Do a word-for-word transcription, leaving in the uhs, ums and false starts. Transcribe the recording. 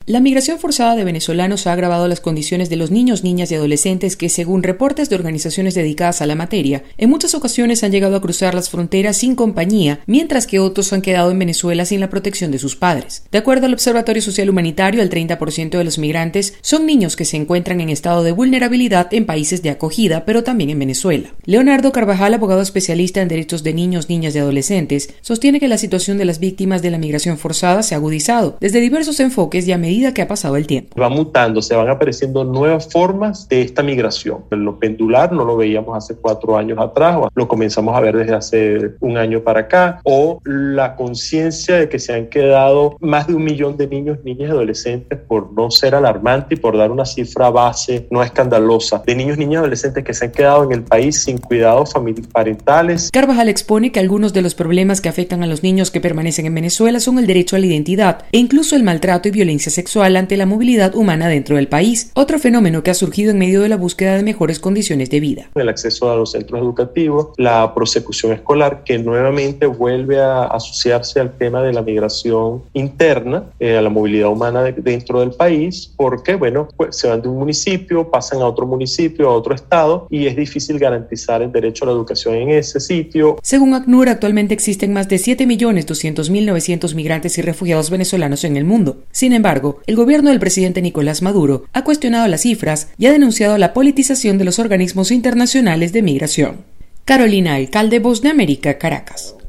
La migración forzada de venezolanos ha agravado las condiciones de los niños, niñas y adolescentes que, según reportes de organizaciones dedicadas a la materia, en muchas ocasiones han llegado a cruzar las fronteras sin compañía, mientras que otros han quedado en Venezuela sin la protección de sus padres. De acuerdo al Observatorio Social Humanitario, el treinta por ciento de los migrantes son niños que se encuentran en estado de vulnerabilidad en países de acogida, pero también en Venezuela. Leonardo Carvajal, abogado especialista en derechos de niños, niñas y adolescentes, sostiene que la situación de las víctimas de la migración forzada se ha agudizado desde diversos enfoques y a medida que ha pasado el tiempo. Va mutando, se van apareciendo nuevas formas de esta migración. Lo pendular no lo veíamos hace cuatro años atrás, o lo comenzamos a ver desde hace un año para acá, o la conciencia de que se han quedado más de un millón de niños, niñas y adolescentes, por no ser alarmante y por dar una cifra base no escandalosa, de niños, niñas y adolescentes que se han quedado en el país sin cuidados parentales. Carvajal expone que algunos de los problemas que afectan a los niños que permanecen en Venezuela son el derecho a la identidad e incluso el maltrato y violencia sexual ante la movilidad humana dentro del país, otro fenómeno que ha surgido en medio de la búsqueda de mejores condiciones de vida. El acceso a los centros educativos, la prosecución escolar, que nuevamente vuelve a asociarse al tema de la migración interna, eh, a la movilidad humana de, dentro del país, porque bueno, pues, se van de un municipio, pasan a otro municipio, a otro estado, y es difícil garantizar el derecho a la educación en ese sitio. Según ACNUR, actualmente existen más de siete millones doscientos mil novecientos migrantes y refugiados venezolanos en el mundo. Sin embargo, el gobierno del presidente Nicolás Maduro ha cuestionado las cifras y ha denunciado la politización de los organismos internacionales de migración. Carolina Alcalde, Voz de América, Caracas.